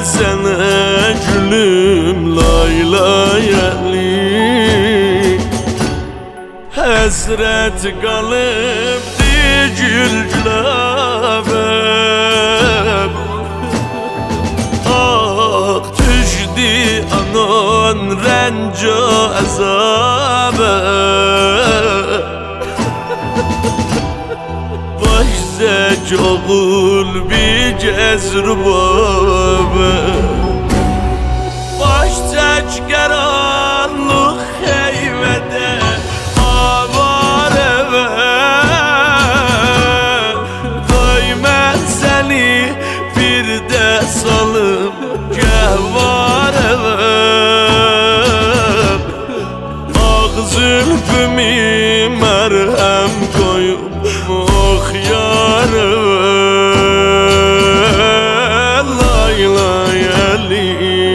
gelsene gülüm lay lay Ali. Həsrət qalıbdı gül güləbəm. Ah düşdü anan rənca əzabə. Başzək oğul bir cəzrübabə. Başzək qaranlıq heyvədə avarəvə. Qoy mən səni bir də salım gəhvarəvə. Ağ zülfümü mərhəm qoyub oxyarəvə. Lay lay Ali.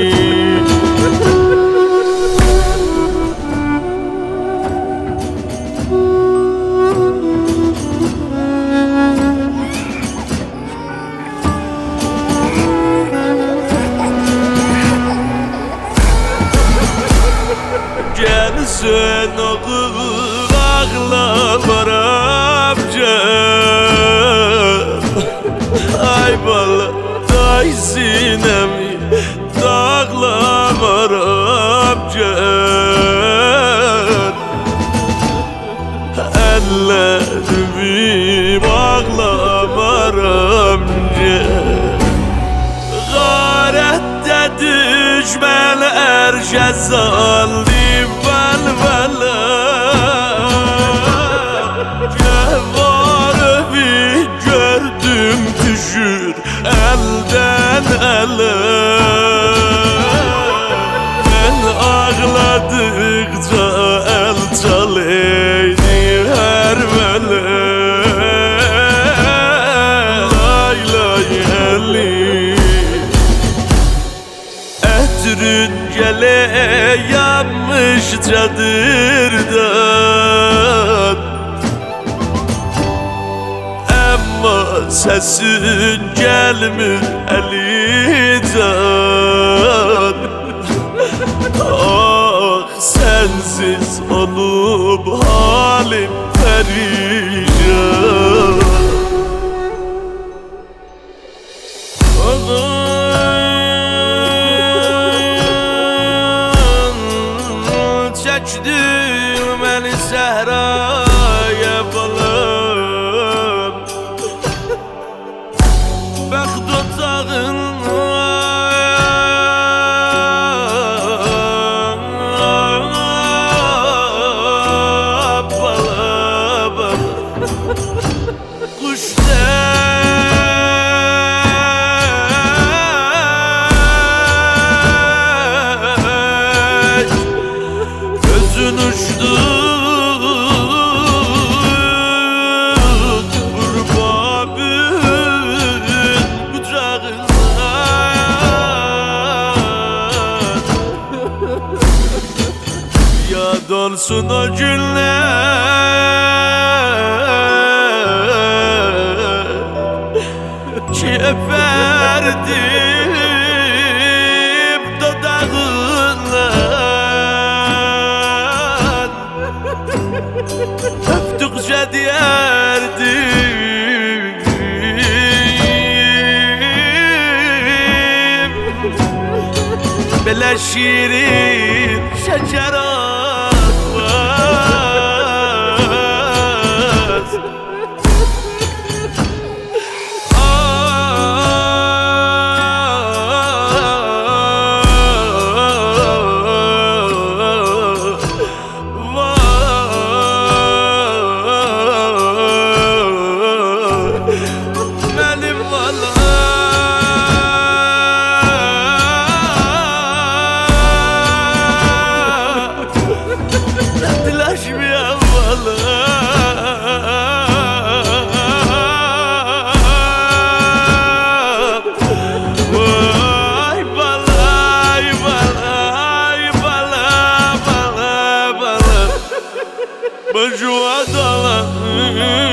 Gəlsən oğul ağlamar abcan. Ay bala day sinəmi dağlamar abcan. Əllərimi bağlamar amcan. Qarətdə düşmənlər cəzaldı vəlvələ. Cəvarəvi gördüm düşür əldən ələ. Mən ağladıqca əl çalıydı hər vələ. Lay lay Ali. Ətrin gələ yanmış çadırdan. Amma səsin gəlmir Əlican. Ah sənsiz olub halim pərişan. Çəkdim məni səhraya balam. Bəxt otağına balam. Quş gözün uçdu Burbabın bucağına. Yad olsun o günler ki öperdim dodağından. Öptükçe diyerdim belə şirin şeker olmaz. Benim vallahi dilaşmıyor vallahi. Vay balay balay balay balay balay. Bacıva dalan